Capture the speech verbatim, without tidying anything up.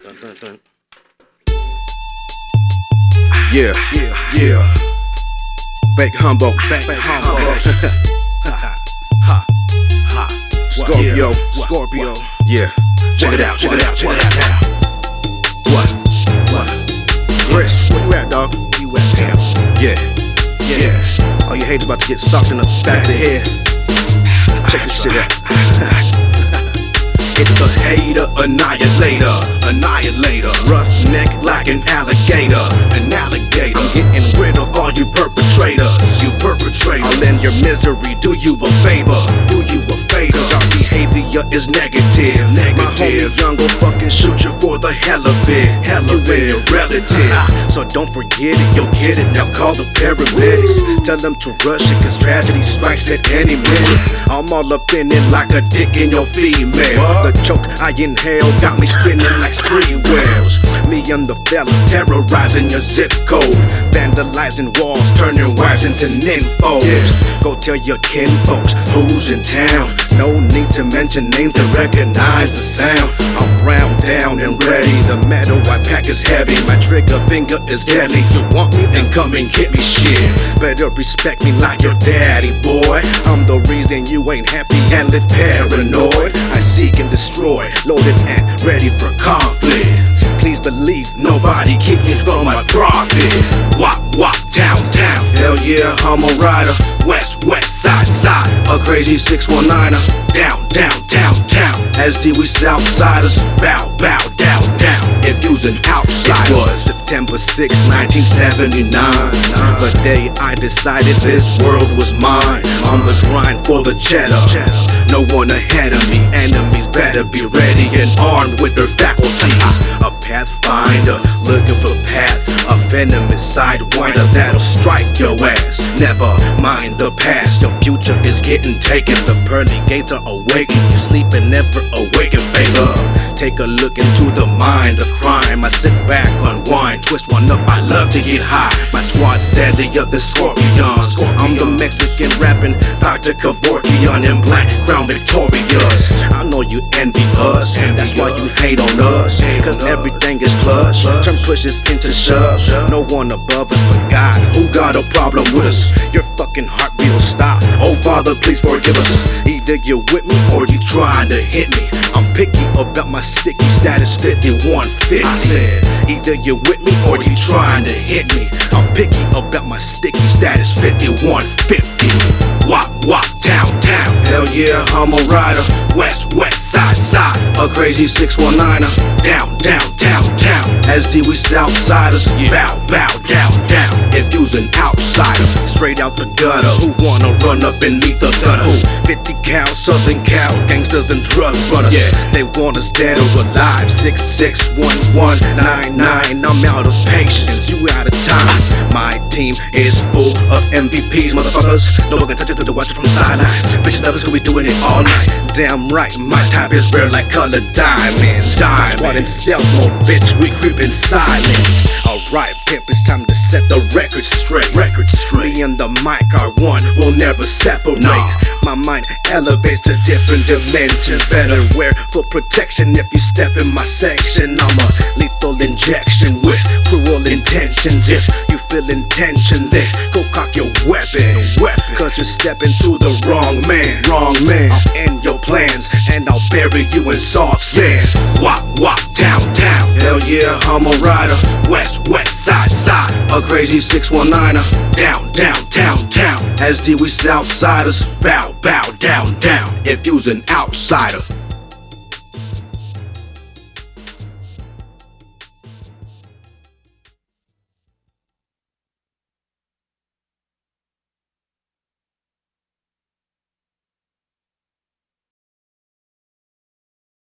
Dun, dun, dun. Yeah, yeah, yeah. Bake Humble, bake Humble. Ha, ha. Scorpio, Scorpio. Yeah. Check it out, check it out, check it out. What? What? Chris, where you at, dog? You at town? Yeah, yeah. All you haters about to get socked in the back of the head. Check this shit out. It's the hater annihilator, annihilator. Roughneck like an alligator, an alligator. I'm getting rid of all you perpetrators, you perpetrators. I'll end your misery, do you a favor, do you a favor. Cause our behavior is negative, negative. My homie Young gon' fucking shoot you for the hell of it, hell of it. You and your relative, so don't forget it, you'll get it. Now call the paramedics, tell them to rush it, cause tragedy strikes at any minute. I'm all up in it like a dick in your female. The choke I inhale got me spinning like spree wheels. Me and the fellas terrorizing your zip code, vandalizing walls, turning wives into nymphos. Go tell your kin folks who's in town. No need to mention names to recognize the sound. I'm brown down and ready. The metal I pack is heavy. My trigger finger is deadly. You want me? Then come and get me, shit. Better respect me like your daddy, boy. I'm the reason you ain't happy and live paranoid. I seek and destroy, loaded and ready for conflict. Please believe nobody keep me from my profit. Walk, walk, down, down. Hell yeah, I'm a rider. West, west, side, side. A crazy six one niner. Down, down, down, down. S D we Southsiders. Bow, bow, down, down. If you's an outsider. It was September sixth, nineteen seventy-nine. The day I decided this world was mine. On the grind for the cheddar. No one ahead of me. Enemies better be ready and armed with their faculty. A pathfinder, looking for paths. A venomous sidewinder that'll strike your ass. Never mind the past, your future is getting taken. The pearly gates are awakened. You sleep and never awaken, favor. Take a look into the mind of crime. I sit back, unwind, twist one up. I love to get high. My squad's deadlier than Scorpions. I'm the Mexican rapping Doctor Kevorkian in black crown victorious. I know you envy us, that's why you hate on us. Cause everything is plush, turn pushes into shove. No one above us but God, who got a problem with us? Your fucking heartbeat will stop. Oh Father, please forgive us. Either you're with me or you trying to hit me. I'm picky about my sticky status fifty-one fifty. I said, either you're with me or you trying to hit me. I'm picky about my sticky status fifty-one fifty. Walk, walk, down, down. Hell yeah, I'm a rider. West, west, side, side. A crazy six one niner. Down, down, down, down. S D we Southsiders. Bow, bow, down, down. If you's an outsider, straight out the gutter. Who wanna run up and meet the gunner? Who? fifty cal, Southern Cal, gangsters and drug runners. Yeah, they want us dead or alive. Six six one one nine nine. I'm out of patience, you out of time. My team is full of M V Ps, motherfuckers. No one can touch it to watch it from the sideline. Bitch lovers gonna be doing it all night. Damn right, my type is rare like colored diamonds. Diamonds. Squad in stealth mode, bitch, we creep in silence. Alright, pimp, it's time to set the record straight. Record straight. Me and the mic are one, we'll never separate. Nah. My mind elevates to different dimensions. Better wear for protection if you step in my section. I'm a lethal injection with cruel intentions. If you feel intention, then go cock your weapon. Cause you're stepping to the wrong man. Wrong man. I'll end your plans and I'll bury you in soft sand. Walk, walk, down, down. Hell yeah, I'm a rider. West, west, side, side. A crazy six one niner. Down, down, down, down. S D we Southsiders. Bow, bow, down, down. If you's an outsider.